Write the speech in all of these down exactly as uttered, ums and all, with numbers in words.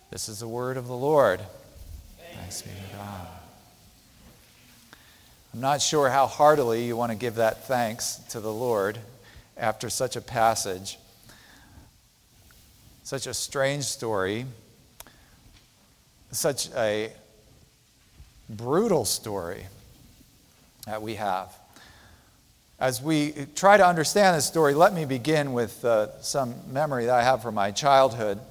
This is the word of the Lord. Thanks be to God. I'm not sure how heartily you want to give that thanks to the Lord after such a passage, such a strange story, such a brutal story that we have. As we try to understand this story, let me begin with uh, some memory that I have from my childhood.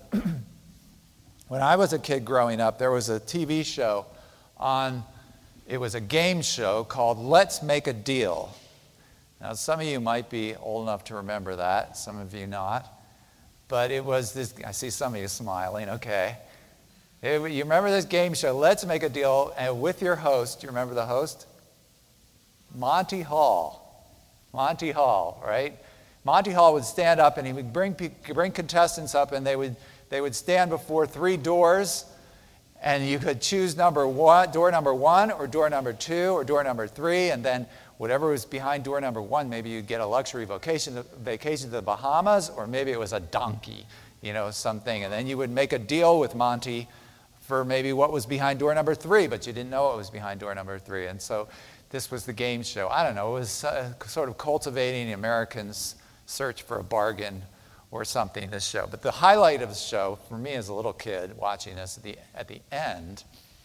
When I was a kid growing up, there was a T V show on, it was a game show called Let's Make a Deal. Now, some of you might be old enough to remember that, some of you not. But it was this, I see some of you smiling, okay. It, you remember this game show, Let's Make a Deal, and with your host, do you remember the host? Monty Hall. Monty Hall, right? Monty Hall would stand up and he would bring, bring contestants up, and they would They would stand before three doors, and you could choose number one, door number one, or door number two, or door number three, and then whatever was behind door number one, maybe you'd get a luxury vacation, vacation to the Bahamas, or maybe it was a donkey, you know, something. And then you would make a deal with Monty for maybe what was behind door number three, but you didn't know what was behind door number three. And so this was the game show. I don't know, it was uh, sort of cultivating the Americans' search for a bargain or something, this show. But the highlight of the show, for me as a little kid watching this, at the, at the end,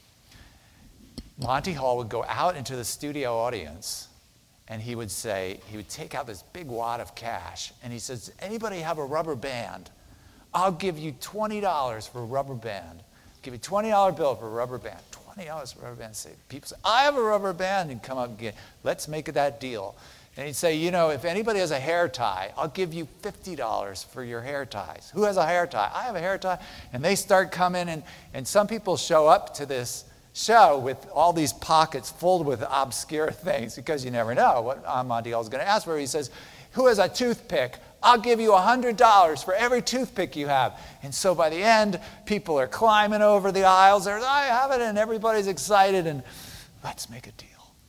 Monty Hall would go out into the studio audience, and he would say, he would take out this big wad of cash, and he says, anybody have a rubber band? I'll give you twenty dollars for a rubber band. I'll give you a twenty dollar bill for a rubber band. twenty dollars for a rubber band. Say, people say, I have a rubber band. And he'd come up and get, let's make that deal. And he'd say, you know, if anybody has a hair tie, I'll give you fifty dollars for your hair ties. Who has a hair tie? I have a hair tie. And they start coming, and, and some people show up to this show with all these pockets filled with obscure things, because you never know what Monty Hall is going to ask for. He says, who has a toothpick? I'll give you one hundred dollars for every toothpick you have. And so by the end, people are climbing over the aisles. They're, I have it, and everybody's excited, and let's make a deal.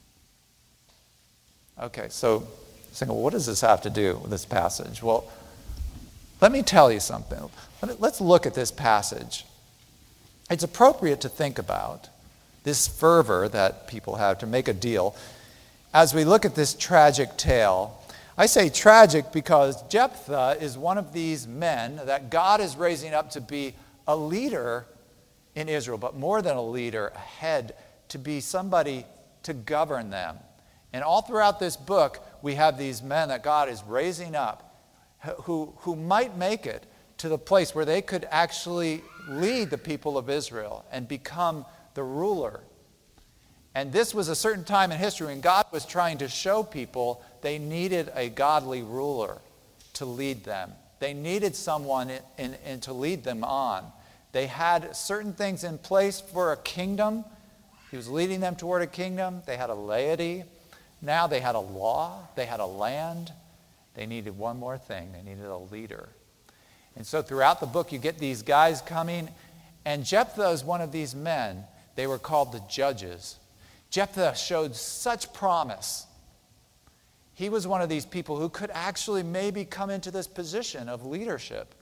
Okay, so saying, well, what does this have to do with this passage? Well, let me tell you something. Let's look at this passage. It's appropriate to think about this fervor that people have to make a deal as we look at this tragic tale. I say tragic because Jephthah is one of these men that God is raising up to be a leader in Israel, but more than a leader, a head, to be somebody to govern them. And all throughout this book, we have these men that God is raising up who, who might make it to the place where they could actually lead the people of Israel and become the ruler. And this was a certain time in history when God was trying to show people they needed a godly ruler to lead them. They needed someone in, in, in to lead them on. They had certain things in place for a kingdom. He was leading them toward a kingdom. They had a laity. Now they had a law, they had a land, they needed one more thing, they needed a leader. And so throughout the book you get these guys coming, and Jephthah is one of these men. They were called the judges. Jephthah showed such promise. He was one of these people who could actually maybe come into this position of leadership.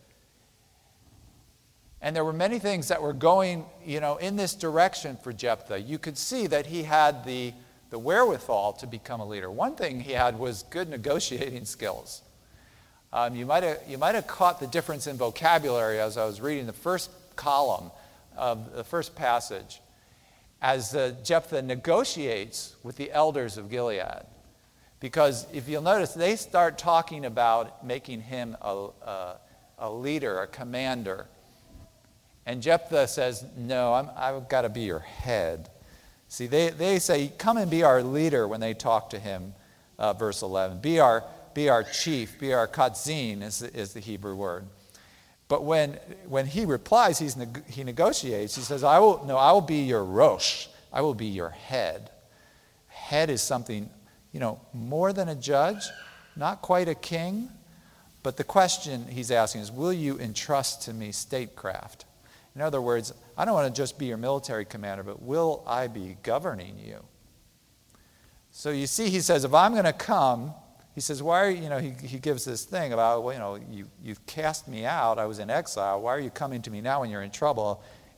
And there were many things that were going, you know, in this direction for Jephthah. You could see that he had the the wherewithal to become a leader. One thing he had was good negotiating skills. Um, you might have you might have caught the difference in vocabulary as I was reading the first column of the first passage, as uh, Jephthah negotiates with the elders of Gilead. Because if you'll notice, they start talking about making him a, a, a leader, a commander. And Jephthah says, no, I'm, I've got to be your head. See, they, they say, come and be our leader when they talk to him, uh, verse eleven. Be our, be our chief, be our katzin is the, is the Hebrew word. But when, when he replies, he's neg- he negotiates, he says, I will, no, I will be your rosh, I will be your head. Head is something, you know, more than a judge, not quite a king, but the question he's asking is, will you entrust to me statecraft? In other words, I don't want to just be your military commander, but will I be governing you? So you see, he says, if I'm going to come, he says, why are you, you know, he, he gives this thing about, well, you know, you, you've cast me out, I was in exile, why are you coming to me now when you're in trouble?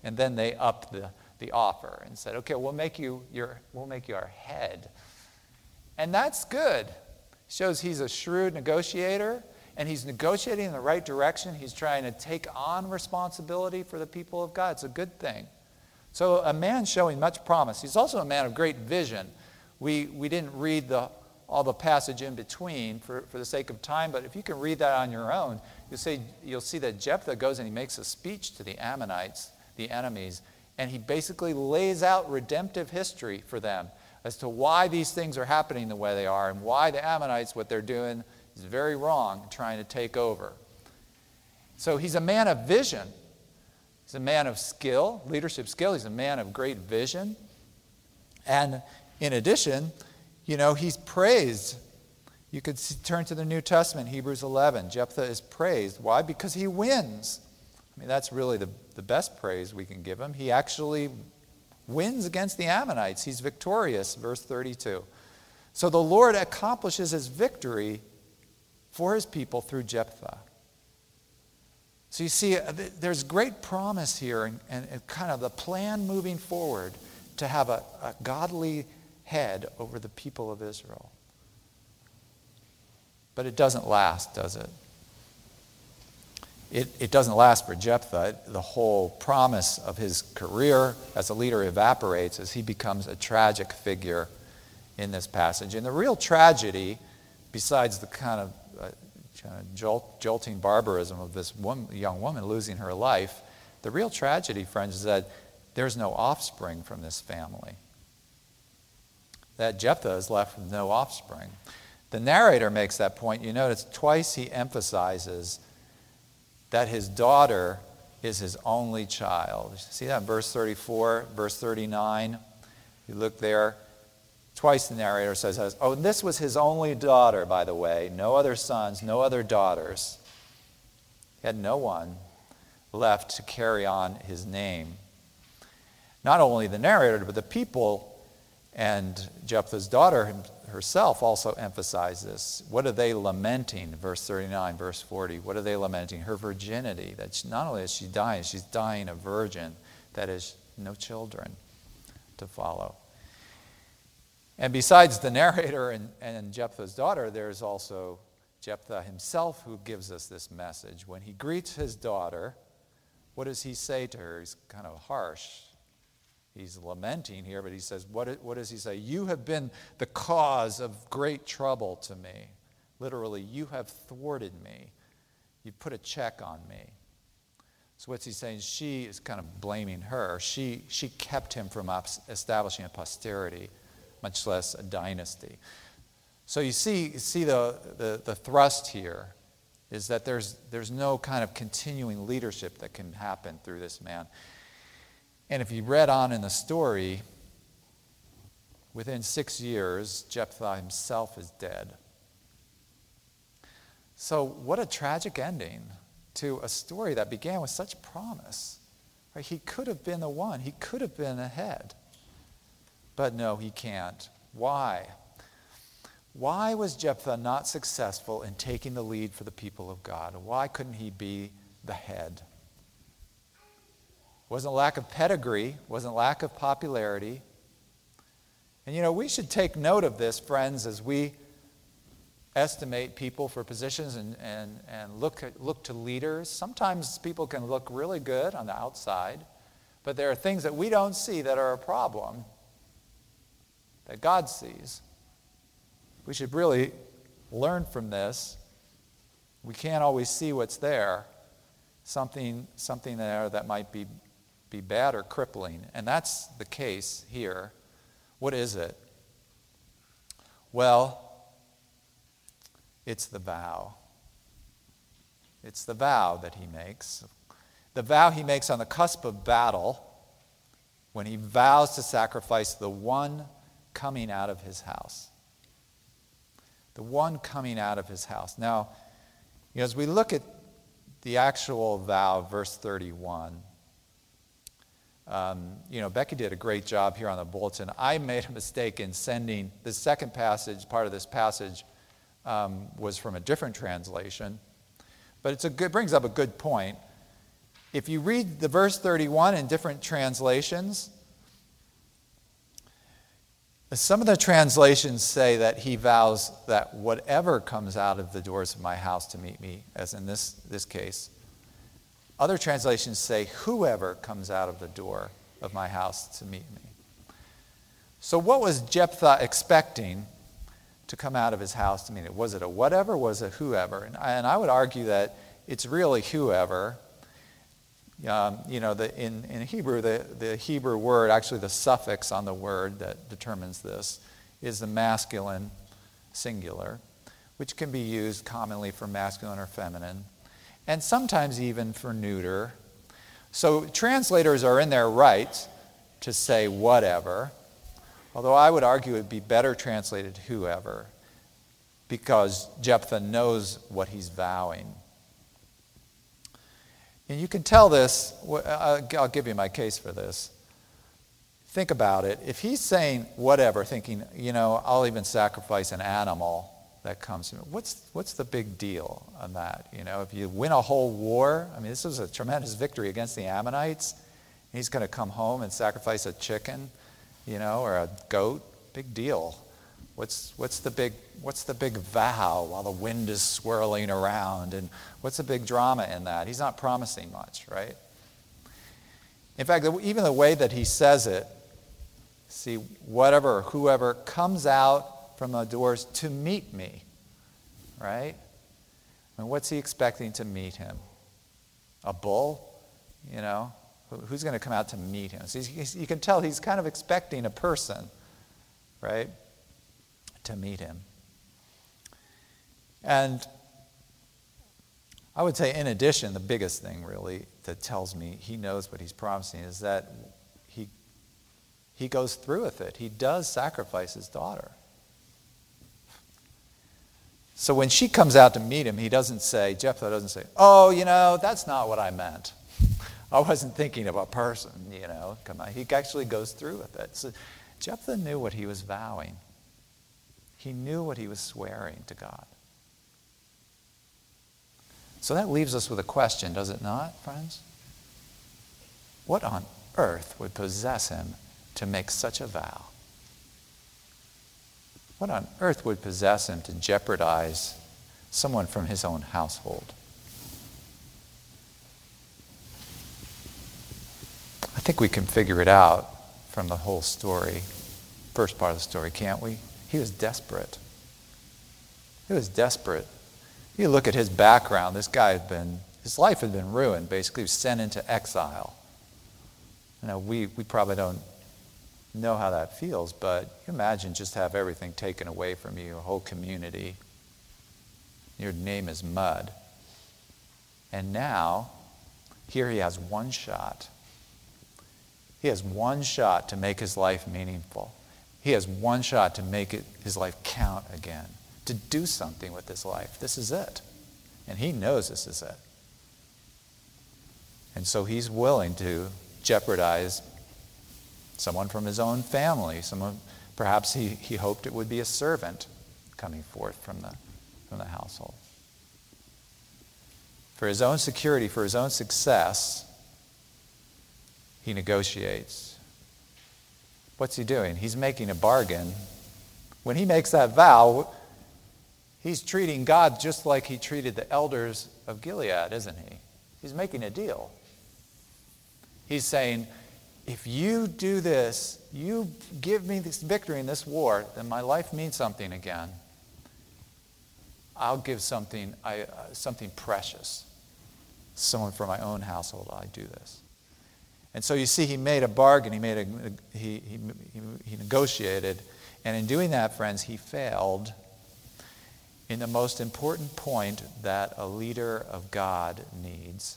And then they upped the, the offer and said, okay, we'll make you your, we'll make you our head. And that's good. Shows he's a shrewd negotiator, and he's negotiating in the right direction. He's trying to take on responsibility for the people of God. It's a good thing. So a man showing much promise. He's also a man of great vision. We, we didn't read the, all the passage in between for, for the sake of time, but if you can read that on your own, you'll see, you'll see that Jephthah goes and he makes a speech to the Ammonites, the enemies, and he basically lays out redemptive history for them as to why these things are happening the way they are and why the Ammonites, what they're doing, is very wrong, trying to take over. So he's a man of vision. He's a man of skill, leadership skill. He's a man of great vision. And in addition, you know, he's praised. You could see, turn to the New Testament, Hebrews eleven. Jephthah is praised. Why? Because he wins. I mean, that's really the, the best praise we can give him. He actually wins against the Ammonites. He's victorious, verse thirty-two. So the Lord accomplishes his victory for his people through Jephthah. So you see, there's great promise here and, and, and kind of the plan moving forward to have a, a godly head over the people of Israel. But it doesn't last, does it? It, it doesn't last for Jephthah. The whole promise of his career as a leader evaporates as he becomes a tragic figure in this passage. And the real tragedy, besides the kind of uh, kind of jolt, jolting barbarism of this woman, young woman losing her life, the real tragedy, friends, is that there's no offspring from this family. That Jephthah is left with no offspring. The narrator makes that point. You notice twice he emphasizes that his daughter is his only child. See that in verse thirty-four, verse thirty-nine? You look there. Twice the narrator says, oh, this was his only daughter, by the way. No other sons, no other daughters. He had no one left to carry on his name. Not only the narrator, but the people and Jephthah's daughter herself also emphasize this. What are they lamenting? Verse thirty-nine, verse forty. What are they lamenting? Her virginity. That she, not only is she dying, she's dying a virgin. That is, no children to follow. And besides the narrator and, and Jephthah's daughter, there's also Jephthah himself who gives us this message. When he greets his daughter, what does he say to her? He's kind of harsh. He's lamenting here, but he says, what, what does he say? You have been the cause of great trouble to me. Literally, you have thwarted me. You put a check on me. So what's he saying? She is kind of blaming her. She, she kept him from establishing a posterity, much less a dynasty. So you see, you see the, the, the thrust here is that there's, there's no kind of continuing leadership that can happen through this man. And if you read on in the story, within six years, Jephthah himself is dead. So what a tragic ending to a story that began with such promise. Right? He could have been the one. He could have been ahead. But no, he can't. Why? Why was Jephthah not successful in taking the lead for the people of God? Why couldn't he be the head? Wasn't lack of pedigree, wasn't lack of popularity. And you know, we should take note of this, friends, as we estimate people for positions and, and, and look, at, look to leaders. Sometimes people can look really good on the outside, but there are things that we don't see that are a problem that God sees. We should really learn from this. We can't always see what's there. Something, something there that might be, be bad or crippling. And that's the case here. What is it? Well, it's the vow. It's the vow that he makes. The vow he makes on the cusp of battle when he vows to sacrifice the one coming out of his house. The one coming out of his house. Now, you know, as we look at the actual vow, verse thirty-one, um, you know, Becky did a great job here on the bulletin. I made a mistake in sending the second passage, part of this passage um, was from a different translation, but it's a good, brings up a good point. If you read the verse thirty-one in different translations, some of the translations say that he vows that whatever comes out of the doors of my house to meet me, as in this, this case. Other translations say whoever comes out of the door of my house to meet me. So what was Jephthah expecting to come out of his house to meet him? Was it a whatever? Was it whoever? And I, and I would argue that it's really whoever. Um, you know, the, in, in Hebrew, the, the Hebrew word, actually the suffix on the word that determines this, is the masculine singular, which can be used commonly for masculine or feminine, and sometimes even for neuter. So translators are in their right to say whatever, although I would argue it would be better translated whoever, because Jephthah knows what he's vowing. And you can tell this, I'll give you my case for this. Think about it. If he's saying whatever, thinking, you know, I'll even sacrifice an animal that comes to me, what's, what's the big deal on that? You know, if you win a whole war, I mean, this was a tremendous victory against the Ammonites. He's going to come home and sacrifice a chicken, you know, or a goat. Big deal. What's, what's, the big, what's the big vow while the wind is swirling around? And what's the big drama in that? He's not promising much, right? In fact, even the way that he says it, see, whatever, whoever comes out from the doors to meet me, right? And what's he expecting to meet him? A bull? You know? Who's going to come out to meet him? So he's, you can tell he's kind of expecting a person, right? To meet him. And I would say, in addition, the biggest thing really that tells me he knows what he's promising is that he, he goes through with it. He does sacrifice his daughter. So when she comes out to meet him, he doesn't say, Jephthah doesn't say, oh, you know, that's not what I meant. I wasn't thinking of a person, you know. Come on. He actually goes through with it. So Jephthah knew what he was vowing. He knew what he was swearing to God. So that leaves us with a question, does it not, friends? What on earth would possess him to make such a vow? What on earth would possess him to jeopardize someone from his own household? I think we can figure it out from the whole story, first part of the story, can't we? He was desperate. He was desperate. You look at his background, this guy had been, his life had been ruined, basically. He was sent into exile. You know, we, we probably don't know how that feels, but you imagine just have everything taken away from you, a whole community. Your name is mud. And now, here he has one shot. He has one shot to make his life meaningful. He has one shot to make it, his life count again, to do something with his life. This is it. And he knows this is it. And so he's willing to jeopardize someone from his own family. Someone, perhaps he, he hoped it would be a servant coming forth from the, from the household. For his own security, for his own success, he negotiates. What's he doing? He's making a bargain. When he makes that vow, he's treating God just like he treated the elders of Gilead, isn't he? He's making a deal. He's saying, if you do this, you give me this victory in this war, then my life means something again. I'll give something, I, uh, something precious. Someone from my own household, I do this. And so you see, he made a bargain. He made a he, he he negotiated, and in doing that, friends, he failed in the most important point that a leader of God needs,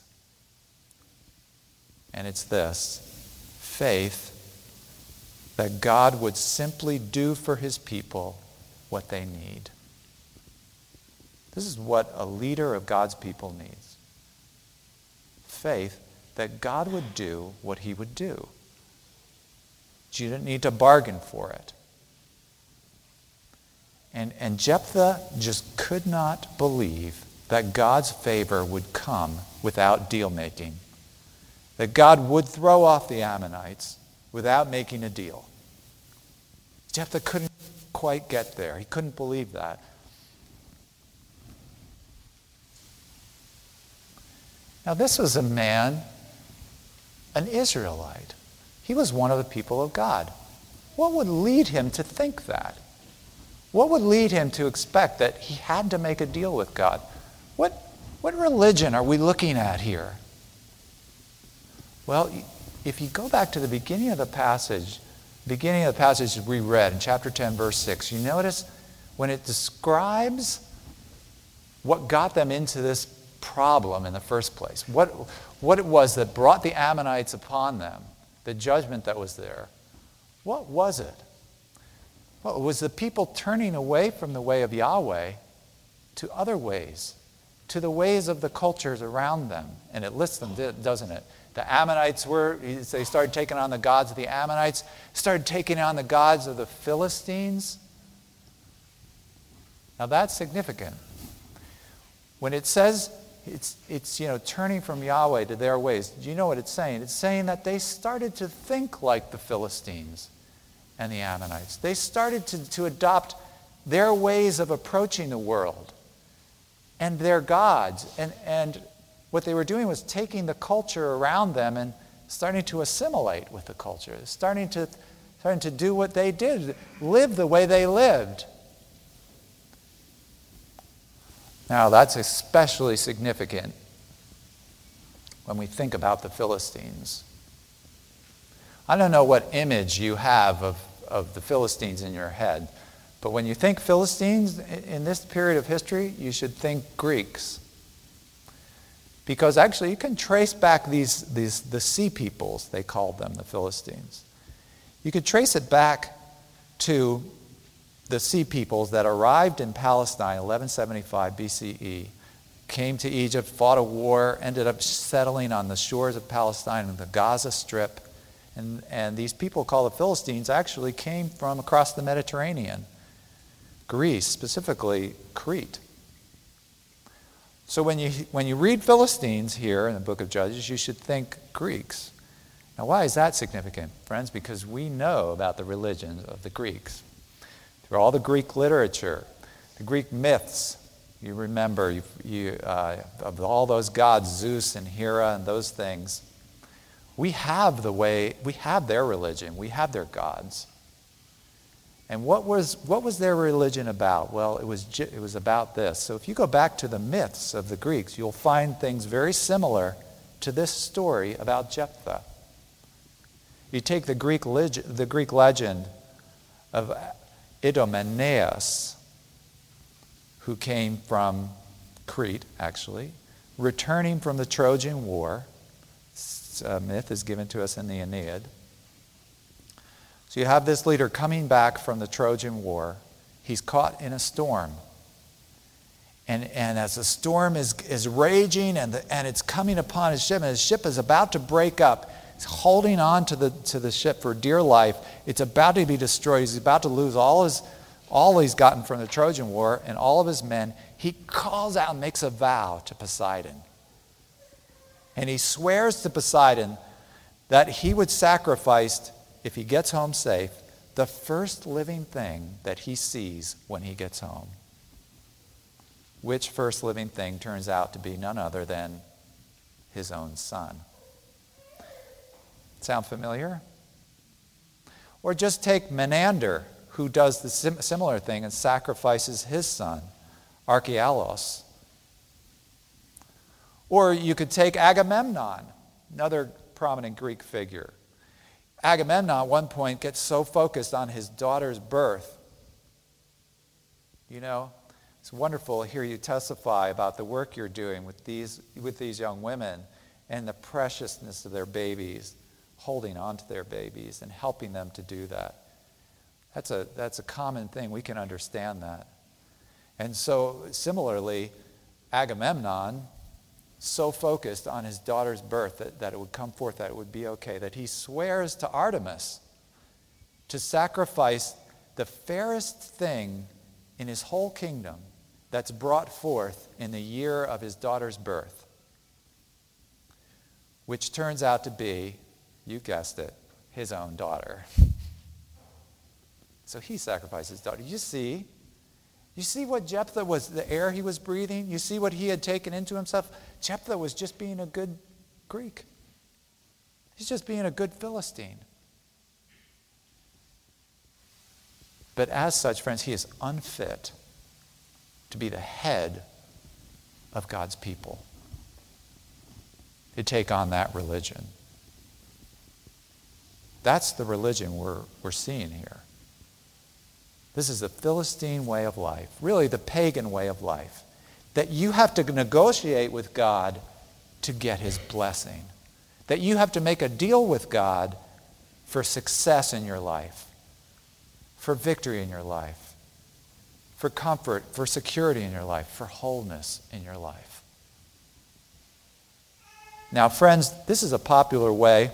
and it's this: faith that God would simply do for His people what they need. This is what a leader of God's people needs: faith that God would do what He would do. You didn't need to bargain for it. And, and Jephthah just could not believe that God's favor would come without deal making. that God would throw off the Ammonites without making a deal. Jephthah couldn't quite get there. He couldn't believe that. Now, this was a man, an Israelite. He was one of the people of God. What would lead him to think that? What would lead him to expect that he had to make a deal with God? What, what religion are we looking at here? Well, if you go back to the beginning of the passage, beginning of the passage we read in chapter ten, verse six, you notice when it describes what got them into this problem in the first place, what, what it was that brought the Ammonites upon them, the judgment that was there, what was it? Well, it was the people turning away from the way of Yahweh to other ways, to the ways of the cultures around them. And it lists them, doesn't it? The Ammonites were, they started taking on the gods of the Ammonites, started taking on the gods of the Philistines. Now that's significant. When it says it's, it's you know, turning from Yahweh to their ways, do you know what it's saying? It's saying that they started to think like the Philistines and the Ammonites. They started to, to adopt their ways of approaching the world and their gods. And, and what they were doing was taking the culture around them and starting to assimilate with the culture, starting to, starting to do what they did, live the way they lived. Now, that's especially significant when we think about the Philistines. I don't know what image you have of, of the Philistines in your head, but when you think Philistines in this period of history, you should think Greeks. Because actually you can trace back these, these the sea peoples, they called them, the Philistines. You could trace it back to the sea peoples that arrived in Palestine eleven seventy-five B C E, came to Egypt, fought a war, ended up settling on the shores of Palestine in the Gaza Strip. And, and these people called the Philistines actually came from across the Mediterranean, Greece, specifically Crete. So when you, when you read Philistines here in the book of Judges, you should think Greeks. Now why is that significant, friends? Because we know about the religions of the Greeks. Through all the Greek literature, the Greek myths, you remember you, you, uh, of all those gods, Zeus and Hera and those things, we have the way, we have their religion, we have their gods. And what was, what was their religion about? Well, it was, it was about this. So if you go back to the myths of the Greeks, you'll find things very similar to this story about Jephthah. You take the Greek, leg- the Greek legend of Idomeneus, who came from Crete, actually, returning from the Trojan War. Uh, myth is given to us in the Aeneid. So you have this leader coming back from the Trojan War. He's caught in a storm. And, and as the storm is, is raging and, the, and it's coming upon his ship, and his ship is about to break up, he's holding on to the, to the ship for dear life. It's about to be destroyed. He's about to lose all, his, all he's gotten from the Trojan War and all of his men. He calls out and makes a vow to Poseidon. And he swears to Poseidon that he would sacrifice, if he gets home safe, the first living thing that he sees when he gets home. Which first living thing turns out to be none other than his own son. Sound familiar? Or just take Menander, who does the sim- similar thing and sacrifices his son, Archealos. Or you could take Agamemnon, another prominent Greek figure. Agamemnon at one point gets so focused on his daughter's birth. You know, it's wonderful to hear you testify about the work you're doing with these, with these young women and the preciousness of their babies, holding on to their babies and helping them to do that. That's a, that's a common thing. We can understand that. And so similarly, Agamemnon, so focused on his daughter's birth that, that it would come forth, that it would be okay, that he swears to Artemis to sacrifice the fairest thing in his whole kingdom that's brought forth in the year of his daughter's birth. which turns out to be, you guessed it, his own daughter. So he sacrificed his daughter. You see? You see what Jephthah was, the air he was breathing? You see what he had taken into himself? Jephthah was just being a good Greek. He's just being a good Philistine. But as such, friends, he is unfit to be the head of God's people, to take on that religion. That's the religion we're, we're seeing here. This is the Philistine way of life, really the pagan way of life, that you have to negotiate with God to get his blessing, that you have to make a deal with God for success in your life, for victory in your life, for comfort, for security in your life, for wholeness in your life. Now, friends, this is a popular way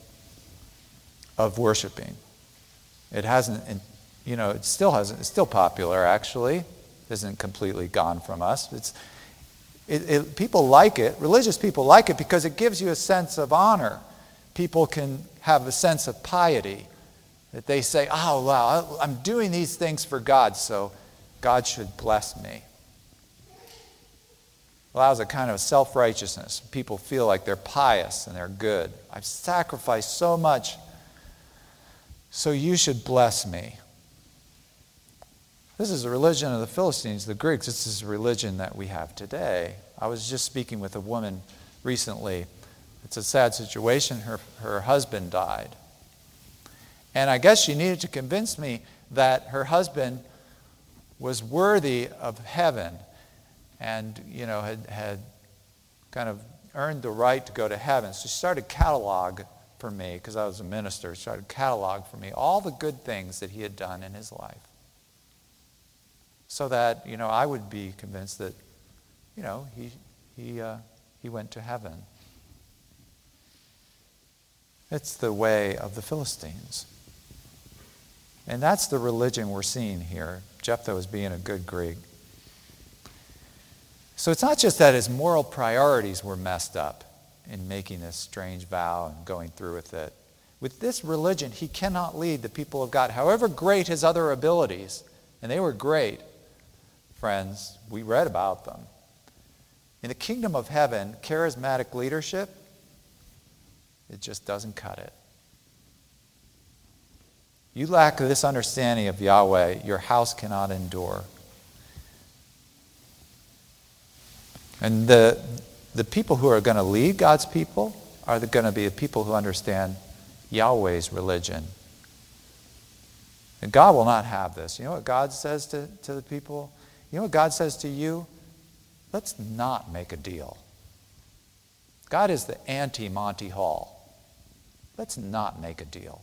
of worshiping. It hasn't, you know, it still hasn't, it's still popular, actually. It isn't completely gone from us. It's, it, it, people like it, religious people like it because it gives you a sense of honor. People can have a sense of piety, that they say, oh, wow, I'm doing these things for God, so God should bless me. Allows a kind of self-righteousness. People feel like they're pious and they're good. I've sacrificed so much, so you should bless me. This is a religion of the Philistines, the Greeks. This is a religion that we have today. I was just speaking with a woman recently. It's a sad situation. Her, her husband died. And I guess she needed to convince me that her husband was worthy of heaven and, you know, had, had kind of earned the right to go to heaven. So she started catalog for me, because I was a minister, she started catalog for me all the good things that he had done in his life. So that, you know, I would be convinced that, you know, he, he, uh, he went to heaven. It's the way of the Philistines. And that's the religion we're seeing here. Jephthah was being a good Greek. So it's not just that his moral priorities were messed up in making this strange vow and going through with it. With this religion, he cannot lead the people of God. However great his other abilities, and they were great, friends, we read about them. In the kingdom of heaven, charismatic leadership, it just doesn't cut it. You lack this understanding of Yahweh, your house cannot endure. And the, the people who are going to lead God's people are going to be the people who understand Yahweh's religion. And God will not have this. You know what God says to, to the people? You know what God says to you? Let's not make a deal. God is the anti-Monty Hall. Let's not make a deal.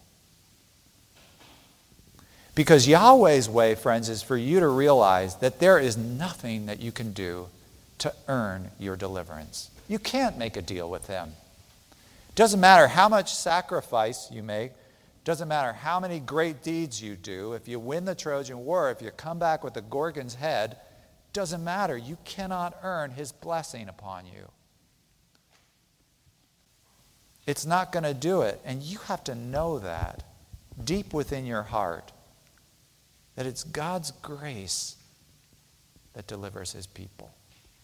Because Yahweh's way, friends, is for you to realize that there is nothing that you can do to earn your deliverance. You can't make a deal with him. Doesn't matter how much sacrifice you make. Doesn't matter how many great deeds you do. If you win the Trojan War, if you come back with the Gorgon's head, doesn't matter. You cannot earn his blessing upon you. It's not going to do it. And you have to know that deep within your heart, that it's God's grace that delivers his people.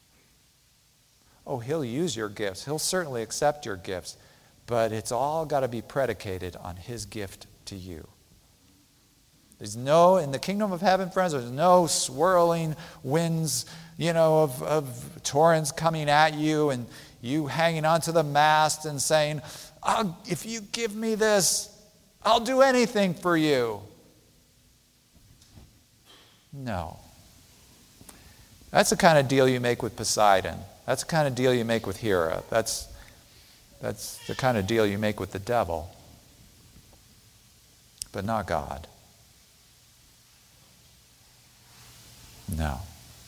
Oh, he'll use your gifts. He'll certainly accept your gifts. But it's all got to be predicated on his gift to you. There's no, in the kingdom of heaven, friends, there's no swirling winds, you know, of, of torrents coming at you and you hanging onto the mast and saying, oh, if you give me this, I'll do anything for you. No. That's the kind of deal you make with Poseidon. That's the kind of deal you make with Hera. That's, that's the kind of deal you make with the devil. But not God. No.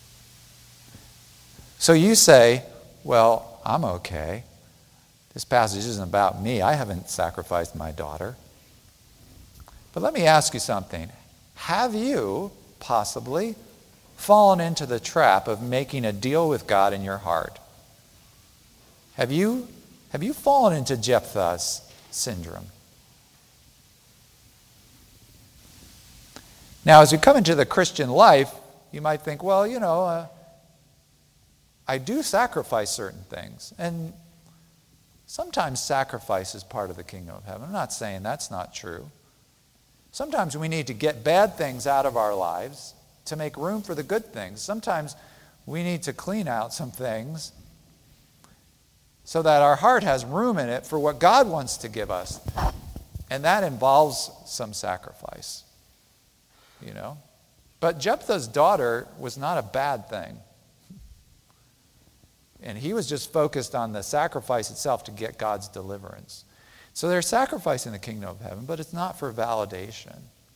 So you say, well, I'm okay. This passage isn't about me. I haven't sacrificed my daughter. But let me ask you something. Have you possibly fallen into the trap of making a deal with God in your heart? Have you Have you fallen into Jephthah's syndrome? Now, as you come into the Christian life, you might think, well, you know, uh, I do sacrifice certain things. And sometimes sacrifice is part of the kingdom of heaven. I'm not saying that's not true. Sometimes we need to get bad things out of our lives to make room for the good things. Sometimes we need to clean out some things so that our heart has room in it for what God wants to give us. And that involves some sacrifice, you know. But Jephthah's daughter was not a bad thing. And he was just focused on the sacrifice itself to get God's deliverance. So they're sacrificing the kingdom of heaven, but it's not for validation.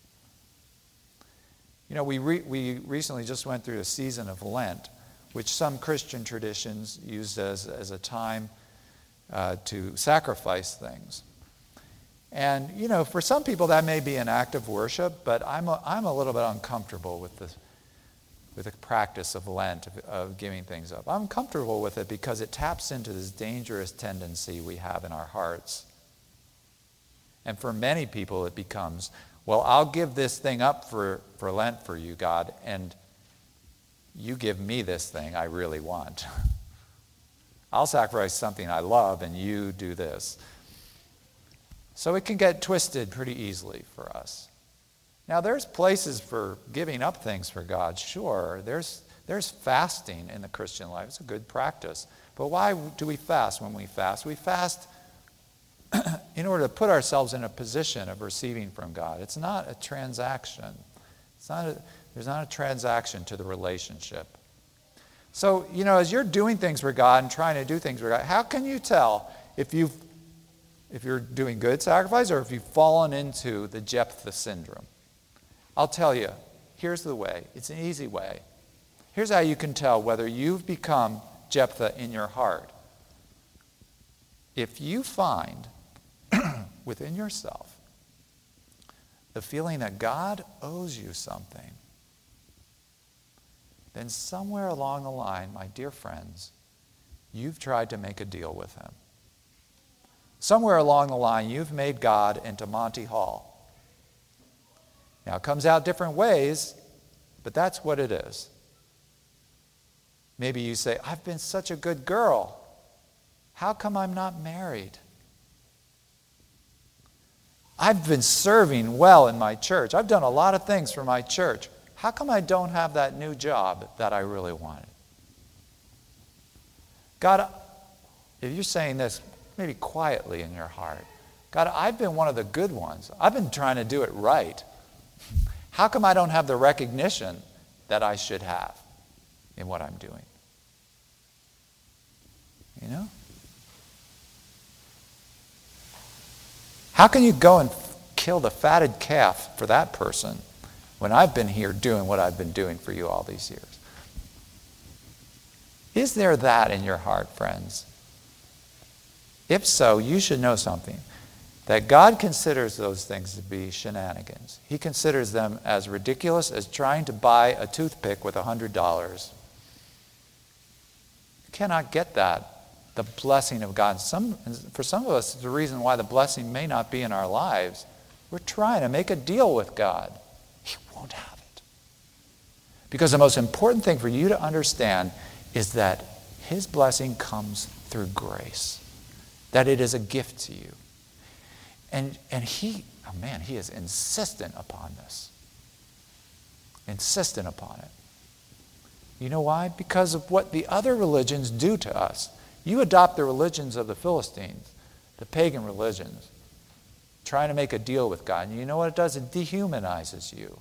You know, we, re- we recently just went through a season of Lent, which some Christian traditions used as, as a time uh, to sacrifice things. And, you know, for some people that may be an act of worship, but I'm a, I'm a little bit uncomfortable with the, with the practice of Lent, of, of giving things up. I'm comfortable with it because it taps into this dangerous tendency we have in our hearts. And for many people it becomes, well, I'll give this thing up for, for Lent for you, God, and you give me this thing I really want. I'll sacrifice something I love and you do this. So it can get twisted pretty easily for us. Now there's places for giving up things for God, sure. There's, there's fasting in the Christian life. It's a good practice. But why do we fast when we fast? We fast in order to put ourselves in a position of receiving from God. It's not a transaction. It's not a, there's not a transaction to the relationship. So, you know, as you're doing things for God and trying to do things for God, how can you tell if you've if you're doing good sacrifice or if you've fallen into the Jephthah syndrome? I'll tell you, here's the way. It's an easy way. Here's how you can tell whether you've become Jephthah in your heart. If you find within yourself the feeling that God owes you something, then somewhere along the line, my dear friends, you've tried to make a deal with him. Somewhere along the line, you've made God into Monty Hall. Now, it comes out different ways, but that's what it is. Maybe you say, I've been such a good girl. How come I'm not married? I've been serving well in my church. I've done a lot of things for my church. How come I don't have that new job that I really wanted? God, if you're saying this, maybe quietly in your heart, God, I've been one of the good ones. I've been trying to do it right. How come I don't have the recognition that I should have in what I'm doing? You know? How can you go and kill the fatted calf for that person when I've been here doing what I've been doing for you all these years? Is there that in your heart, friends? If so, you should know something. That God considers those things to be shenanigans. He considers them as ridiculous as trying to buy a toothpick with one hundred dollars. You cannot get that. The blessing of God. Some, for some of us, it's the reason why the blessing may not be in our lives. We're trying to make a deal with God. He won't have it. Because the most important thing for you to understand is that his blessing comes through grace. That it is a gift to you. And, and he, oh man, he is insistent upon this. Insistent upon it. You know why? Because of what the other religions do to us. You adopt the religions of the Philistines, the pagan religions, trying to make a deal with God. And you know what it does? It dehumanizes you.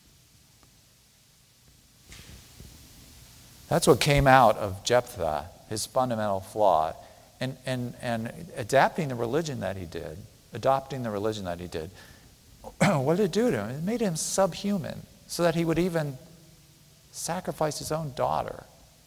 That's what came out of Jephthah, his fundamental flaw. And, and, and adapting the religion that he did, adopting the religion that he did, what did it do to him? It made him subhuman so that he would even sacrifice his own daughter.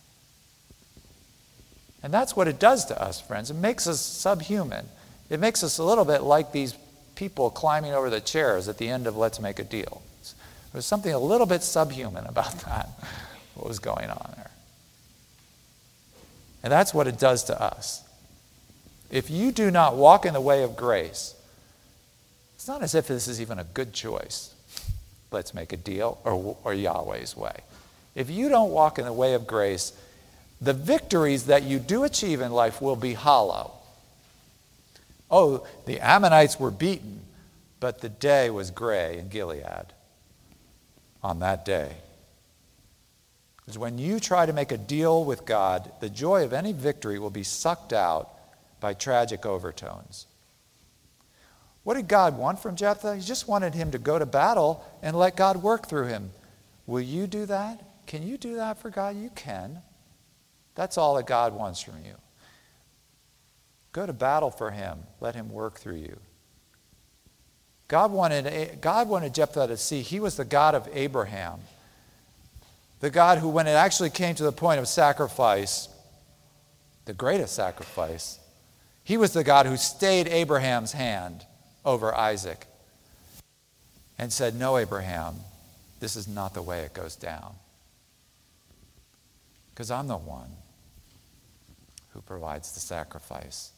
And that's what it does to us, friends. It makes us subhuman. It makes us a little bit like these people climbing over the chairs at the end of Let's Make a Deal. There's something a little bit subhuman about that, what was going on there. And that's what it does to us. if you do not walk in the way of grace, it's not as if this is even a good choice. Let's make a deal, or, or Yahweh's way. If you don't walk in the way of grace, the victories that you do achieve in life will be hollow. Oh, the Ammonites were beaten, but the day was gray in Gilead on that day. Because when you try to make a deal with God, the joy of any victory will be sucked out by tragic overtones. What did God want from Jephthah? He just wanted him to go to battle and let God work through him. Will you do that? Can you do that for God? You can. That's all that God wants from you. Go to battle for him. Let him work through you. God wanted, God wanted Jephthah to see he was the God of Abraham. The God who, when it actually came to the point of sacrifice, the greatest sacrifice, he was the God who stayed Abraham's hand over Isaac and said, no, Abraham, this is not the way it goes down. Because I'm the one who provides the sacrifice.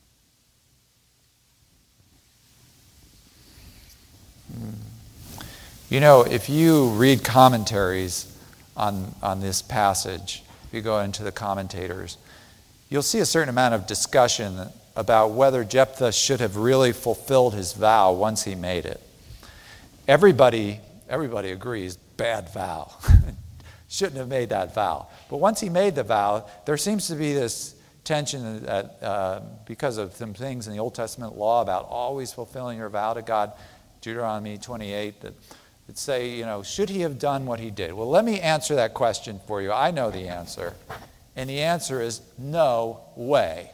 You know, if you read commentaries on, on this passage, if you go into the commentators, you'll see a certain amount of discussion about whether Jephthah should have really fulfilled his vow once he made it. Everybody, everybody agrees, bad vow. Shouldn't have made that vow. But once he made the vow, there seems to be this tension that, uh, because of some things in the Old Testament law about always fulfilling your vow to God, Deuteronomy twenty-eight, that, that say, you know, should he have done what he did? Well, let me answer that question for you. I know the answer. And the answer is no way.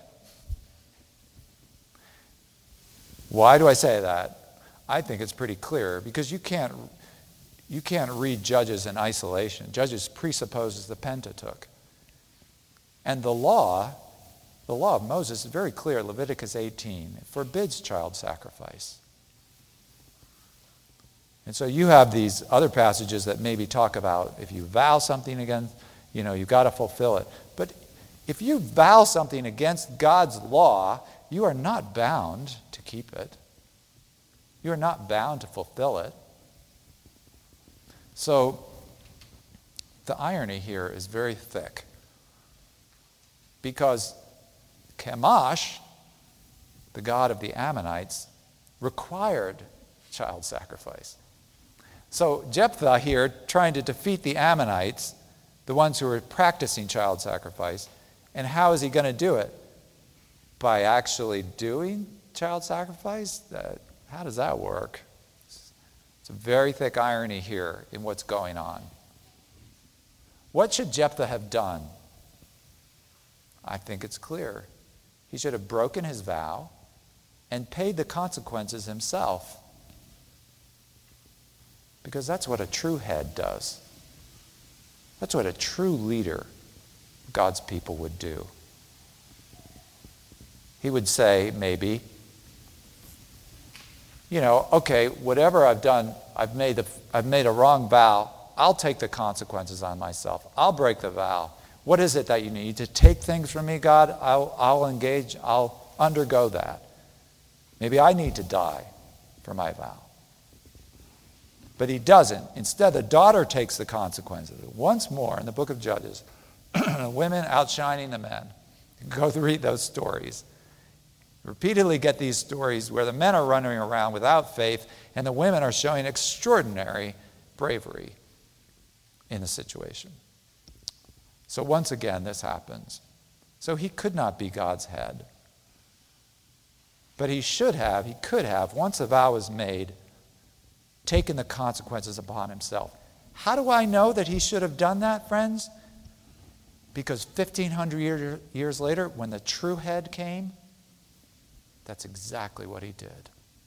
Why do I say that? I think it's pretty clear, because you can't You can't read Judges in isolation. Judges presupposes the Pentateuch. And the law, the law of Moses is very clear. Leviticus eighteen, it forbids child sacrifice. And so you have these other passages that maybe talk about if you vow something against, you know, you've got to fulfill it. But if you vow something against God's law, you are not bound to keep it. You are not bound to fulfill it. So the irony here is very thick, because Chemosh, the god of the Ammonites, required child sacrifice. So Jephthah here, trying to defeat the Ammonites, the ones who were practicing child sacrifice, and how is he going to do it? By actually doing child sacrifice? Uh, how does that work? It's a very thick irony here in what's going on. What should Jephthah have done? I think it's clear. He should have broken his vow and paid the consequences himself. Because that's what a true head does. That's what a true leader, God's people, would do. He would say, maybe, you know, okay, whatever I've done, I've made, the, I've made a wrong vow. I'll take the consequences on myself. I'll break the vow. What is it that you need? To take things from me, God? I'll, I'll engage. I'll undergo that. Maybe I need to die for my vow. But he doesn't. Instead, the daughter takes the consequences. Once more, in the book of Judges, women outshining the men. Go read those stories. Repeatedly get these stories where the men are running around without faith and the women are showing extraordinary bravery in the situation. So once again, this happens. So he could not be God's head. But he should have, he could have, once the vow was made, taken the consequences upon himself. How do I know that he should have done that, friends? Because fifteen hundred year, years later, when the true head came, that's exactly what he did.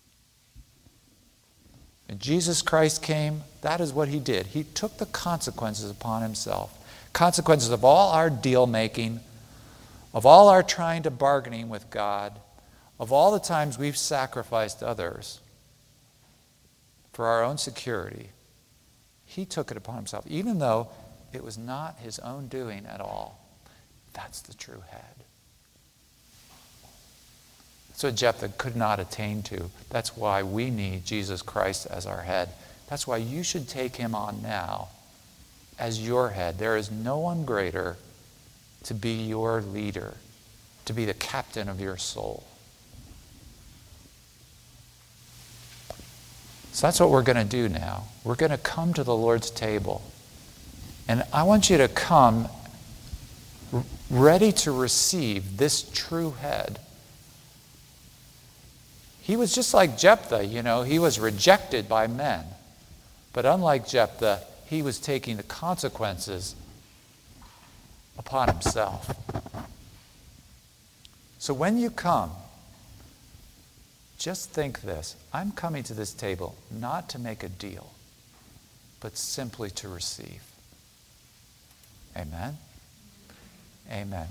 When Jesus Christ came, that is what he did. He took the consequences upon himself. Consequences of all our deal making, of all our trying to bargaining with God, of all the times we've sacrificed others for our own security. He took it upon himself, even though it was not his own doing at all. That's the true head. That's what Jephthah could not attain to. That's why we need Jesus Christ as our head. That's why you should take him on now as your head. There is no one greater to be your leader, to be the captain of your soul. So that's what we're going to do now. We're going to come to the Lord's table. And I want you to come ready to receive this true head. He was just like Jephthah, you know, he was rejected by men. But unlike Jephthah, he was taking the consequences upon himself. So when you come, just think this: I'm coming to this table not to make a deal, but simply to receive. Amen? Amen.